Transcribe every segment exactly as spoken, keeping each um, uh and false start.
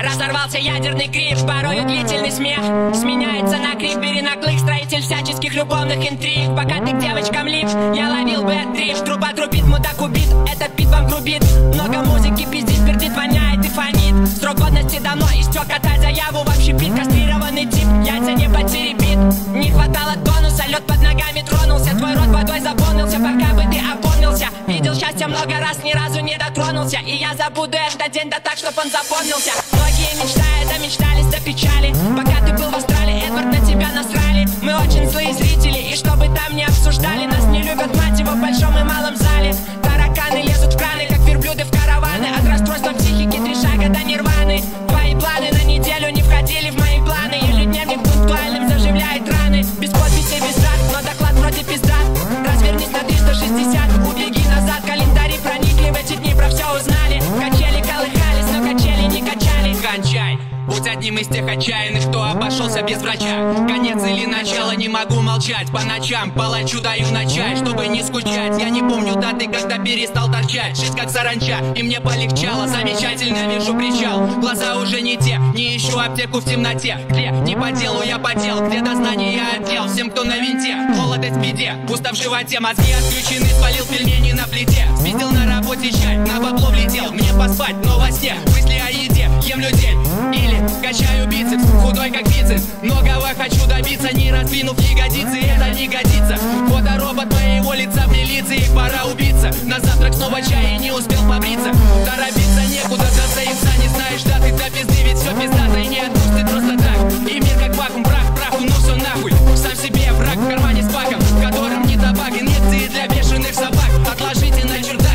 Разорвался ядерный крик, порою длительный смех сменяется на крик перенаглых строитель всяческих любовных интриг. Пока ты к девочкам лип, я ловил бэт-дрифт. Труба трубит, мудак убит, этот бит вам грубит. Много музыки пиздит, пердит, воняет и фонит. Срок годности давно истек, отдай заяву в общепит. Кастрированный тип, яйца не потеребит. Не хватало тонуса, лед под ногами тронулся. Твой рот водой заполнился, пока бы ты опомнился. Видел счастье много раз, ни разу не дотронулся. И я забуду этот день, да так, чтоб он запомнился. Многие мечтают, да мечтались до печали. Пока ты был в Австралии, Эдвард, на тебя насрали. Мы очень злые зрители, и чтобы там не обсуждали. Нас не любят, мать его, в большом и малом зале. Тараканы лезут в краны, как верблюды в караваны. От расстройства психики три шага до нирваны. Твои планы на неделю не входили в мои планы. Ежедневник пунктуальным заживляет раны. Без подписи, без дат, но доклад вроде пиздат. Развернись на триста шестьдесят, убеги назад. Календари проникли, в эти дни про все узнали. Качели колыхались, но качели не качали. Кончай, будь одним из тех отчаянных, кто обошелся без врача. Конец или начало, не могу молчать. По ночам палачу даю на чай, чтобы не скучать. Я не помню даты, когда перестал торчать. Жизнь как саранча, и мне полегчало. Замечательно вижу причал, глаза уже не те. Не ищу аптеку в темноте. Где? Не по делу, я по делу. Где дознание я отдел всем, кто на винте. Молодость в беде, пусто в животе. Мозги отключены, спалил пельмени на плите. Спиздил на работе чай, на бабло влетел. Мне поспать, но во сне мысли о еде. Ем людей или качаю бицепс, худой как бицепс. Многого хочу добиться, не раздвинув ягодицы. Это не годится. Фоторобот моего лица в милиции. Пора убиться. На завтрак снова чай и не успел побриться. Торопиться некуда, до яйца не знаешь даты. До пизды, ведь все пиздато и не отпустит просто так. И мир как вакуум, прах, праху, ну все нахуй. Сам себе враг в кармане с баком, в котором не табак. Инъекции для бешеных собак, отложите на чердак.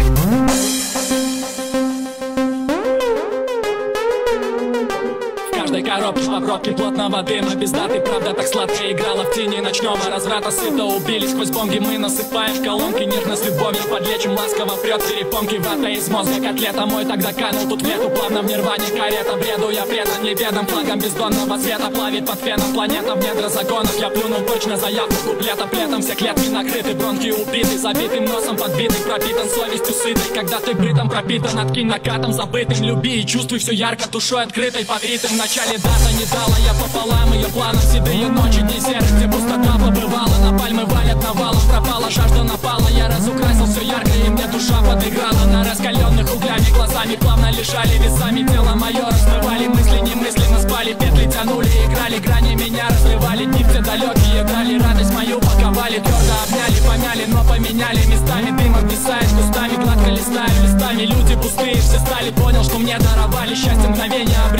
Коробки по пробке плотного дыма. Без даты, правда так сладко играла в тени ночного разврата. Сыто убили, сквозь бонги мы насыпаем в колонки. Нежность любовью подлечим, ласково прет перепонки. Вата из мозга, котлета мой тогда канул тут в лету. Плавно в нирване карета, бреду я предан неведом. Флагом бездонного света плавит под феном планета в недра загонов. Я плюнул точно заявку куплета. Плетом все клетки накрыты, бронки убиты. Забитым носом подбитый, пропитан совестью сытой. Когда ты бритом пропитан, откинь накатом забытым. Люби и чувствуй все ярко, душой открытой под ритм. В начале дата не дала, я пополам ее планом. Седые ночи, дни серых, где пустота побывала. На пальмы валят навалом, пропала жажда, напала. Я разукрасил все ярко, и мне душа подыграла. На раскаленных углями глазами плавно лежали весами. Тело мое размывали, мысли немыслимо спали. Петли тянули, играли, грани меня разрывали. Дни все далекие брали, радость мою паковали. Твердо обняли, помяли, но поменяли местами. Дым обвисает кустами, гладко листаю листами. Люди пустые все стали, понял, что мне даровали счастье мгновения.